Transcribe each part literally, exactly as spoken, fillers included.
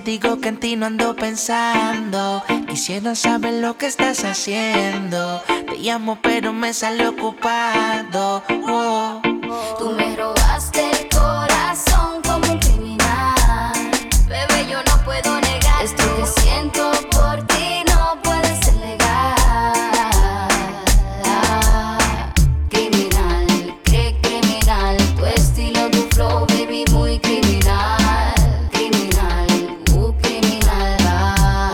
digo que en ti no ando pensando. Quisiera saber lo que estás haciendo. Te llamo pero me sale ocupado. Oh. Tú me robaste el corazón como un criminal. Bebé, yo no puedo negar. Esto que siento por ti no puede ser legal. Criminal, qué criminal. Tu estilo, tu flow, baby, muy criminal. Criminal, uh, criminal. Ah.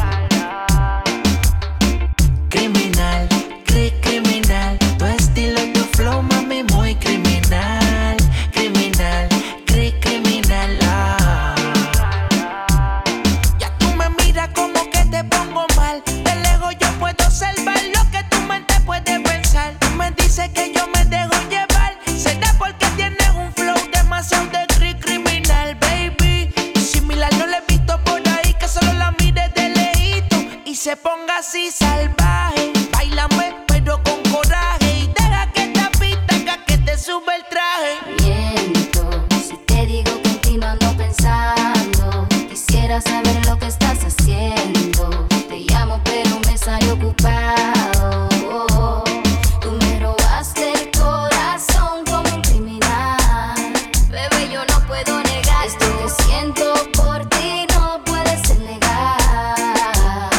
Criminal, cri criminal. Tu estilo, tu flow, mami, muy criminal. Criminal, cri criminal. Ah. Ya tú me miras como que te pongo mal. De lejos yo puedo observar lo que tu mente puede pensar. Tú me dices que yo me dejo llevar. Será porque tienes un flow demasiado de cri criminal, baby. Similar no le he visto por ahí, que solo la mire de lejito y se ponga así salvaje. Báilame pero con coraje y deja que esta pista haga que te sube el traje. Miento si te digo que en ti no ando pensando. Quisiera saber lo que estás haciendo. Te llamo pero me sale ocupado. Tú me robaste el corazón como un criminal. Bebé, yo no puedo negar. Esto que siento por ti no puede ser legal.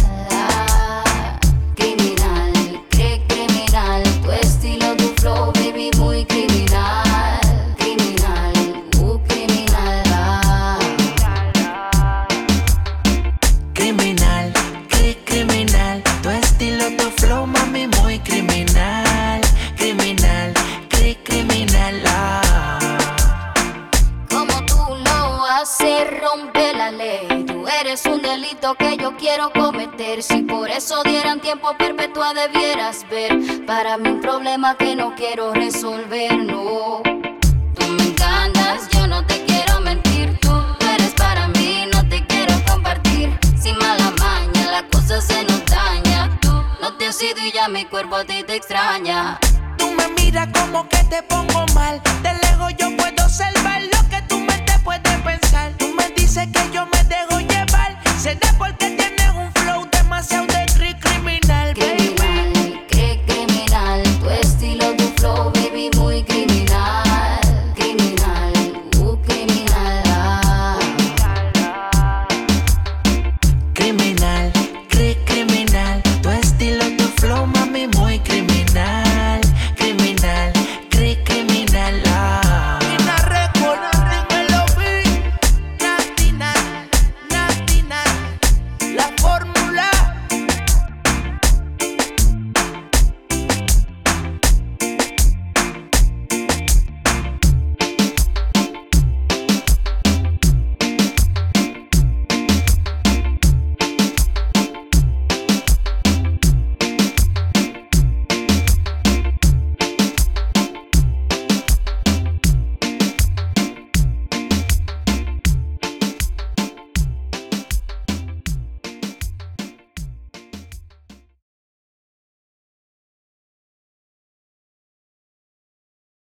Criminal, qué criminal. Tu estilo, tu flow, baby, muy criminal. Criminal, uh, criminal. Ah. Criminal, cri criminal. Tu estilo, tu flow, mami, muy criminal. Criminal, cri criminal. Ah. Como tú lo haces, rompe la ley. Tú eres un delito que yo quiero cometer. Si por eso dieran tiempo perpetua debieras ver. Para mí un problema que no quiero resolver, no. Tú me encantas, yo no te quiero mentir. Tú eres para mí, no te quiero compartir. Sin mala maña, la cosa se nos daña. Tú no te has ido y ya mi cuerpo a ti te extraña. Tú me miras como que te pongo mal. De lejos yo puedo observar lo que tu mente puede pensar. Tú me dices que yo me dejo llevar. Será porque tienes un flow demasiado de cri criminal, baby. Criminal, qué criminal. Tu estilo, tu flow, baby, muy criminal. Criminal, uh, criminal. Ah. Criminal,